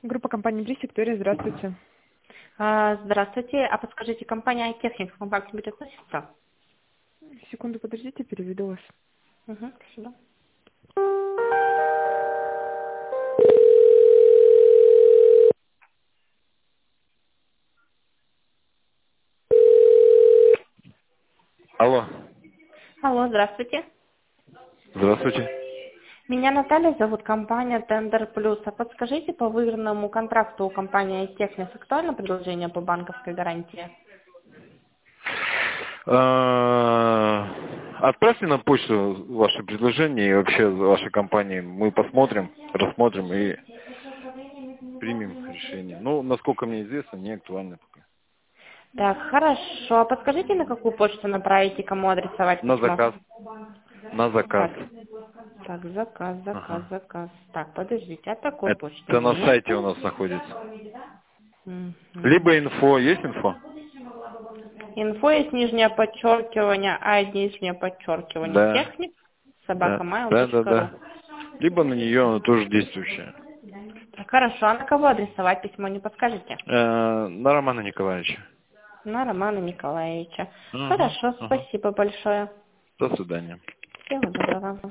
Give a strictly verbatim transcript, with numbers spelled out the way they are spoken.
Группа компании Брис, Виктория, здравствуйте. А, Здравствуйте. А подскажите, компания iTechnics к вам как-нибудь относится? Секунду, подождите, переведу вас. Угу, спасибо. Алло, Алло, здравствуйте. здравствуйте. Меня Наталья зовут, компания Tender Plus. А подскажите, по выигранному контракту у компании iTechnics актуально предложение по банковской гарантии? А, Отправьте на почту ваше предложение и вообще вашей компании. Мы посмотрим, рассмотрим и примем решение. Ну, насколько мне известно, не актуально пока. Так, хорошо. А подскажите, на какую почту направить и кому адресовать На письмо? заказ. На заказ. Так, так, заказ, заказ, Ага. заказ. Так, подождите, а такой почты Это на сайте у нету. нас находится. Мгм. Либо инфо. Есть инфо? Инфо есть нижнее подчеркивание, а нижнее подчеркивание Да. техник, Да. собака mail Да, да, точка ру. да. Либо на нее она тоже действующая. Так, хорошо, а на кого адресовать письмо, не подскажете? Э, на Романа Николаевича. На Романа Николаевича. Ага, Хорошо, ага. спасибо большое. До свидания. Всего доброго.